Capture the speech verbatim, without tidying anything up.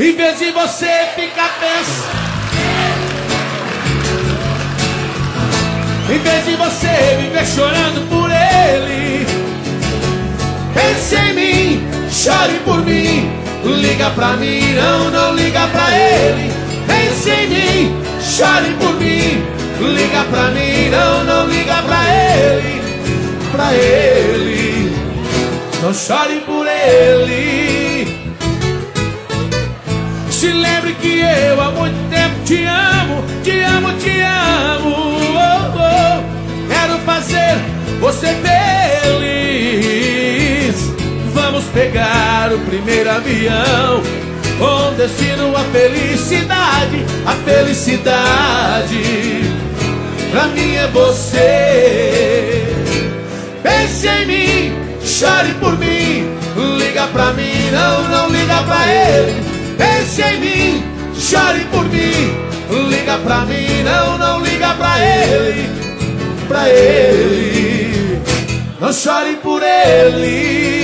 Em vez de você ficar pensando, em vez de você viver chorando por ele, pense em mim, chore por mim. Liga pra mim, não, não liga pra ele. Pense em mim, chore por mim. Liga pra mim, não, não liga pra ele. Pra ele, não chore por ele. Se lembre que eu há muito tempo te amo, te amo, te amo. Oh, oh. Quero fazer você feliz. Vamos pegar o primeiro avião com destino à felicidade. A felicidade pra mim é você. Pense em mim, chore por mim. Liga pra mim, não, não liga pra ele. Pense em mim, chore por mim. Liga pra mim, não, não liga pra ele. Pra ele, não chore por ele.